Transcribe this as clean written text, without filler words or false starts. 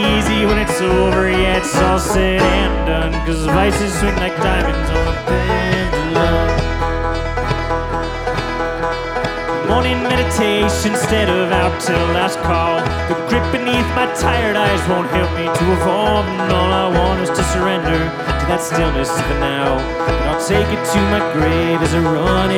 easy when it's over, yeah, it's all said and done. Cause vices swing like diamonds on a pendulum. Morning meditation instead of out till last call. The grip beneath my tired eyes won't help me to evolve, and all I want is to surrender to that stillness for now. But I'll take it to my grave as I run